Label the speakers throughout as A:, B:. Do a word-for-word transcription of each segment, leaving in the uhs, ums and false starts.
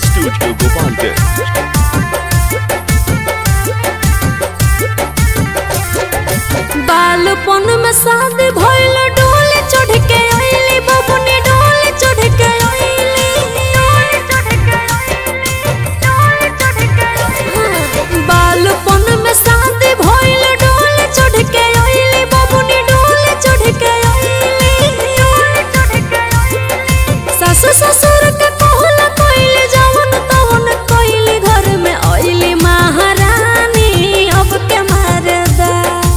A: Studio Gopalganj.
B: बालपन में शादी भइल डोले चढ़ के आइली बबुनी डोले चढ़ के आइली बालपन में शादी भइल डोले चढ़ के आइली बबुनी डोले चढ़ के आइली सासु ससुर के कहला कइले जवन तवन कइली घर में आइली महारानी अब के मारदा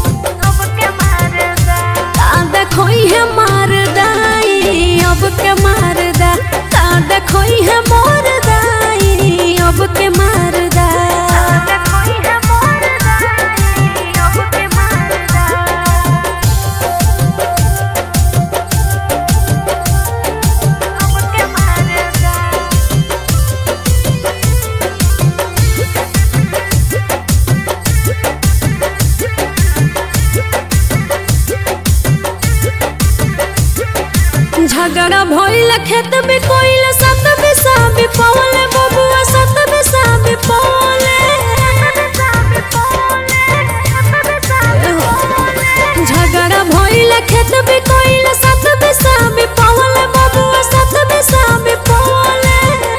B: खोई है मारदाई अब के मारदा तादा खोई है मोरदाई अब के मारदा खोई है मोरदाई अब के मारदा अब के मारदा झगड़ा भइल खेत में कोइल सत बिसा भी पवले बबुआ सत बिसा भी पवले झगड़ा भइल खेत में कोइल सत बिसा भी पवले बबुआ सत बिसा भी पवले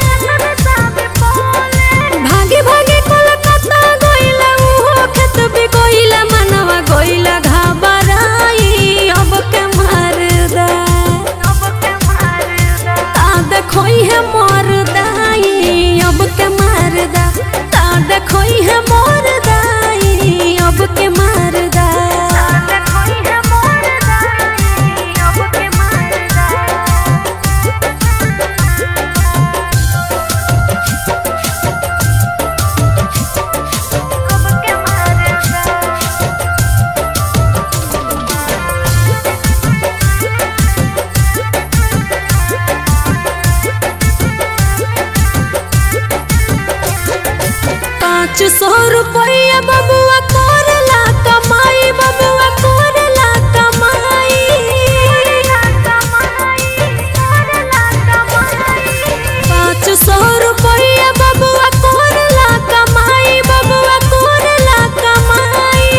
B: भागे भागे कोलकाता गइल उहो खेत भी कोइल मनवा गइल घबराई अब के मारदा खोई है मोरदाई अब के मारदा तादा खोई है मोरदाई अब के मारदा खोई है मोरदाई अब के मारदा अब के मारदा पाँच सौ रुपया बबुआ कोरला कमाई बबुआ कोरला कमाई पाँच सौ रुपया बबुआ कोरला कमाई बबुआ कोरला कमाई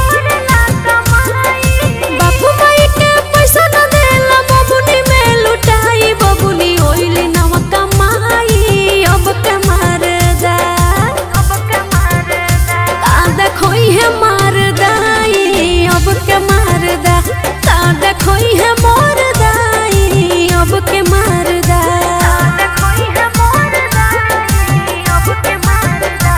B: बापू माई के पैसा न देला बबुनी में लुटाई बबुनी ओइली नवा कमाई अब के मारदा खोई है मारदाई अब के मारदा तादा खोई है मोरदाई अब के मारदा खोई है मोरदाई अब के मारदा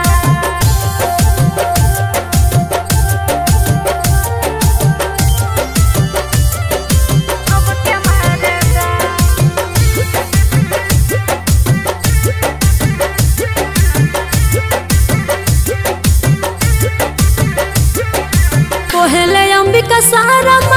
B: अब के मारदा कोहले अंबिका सारा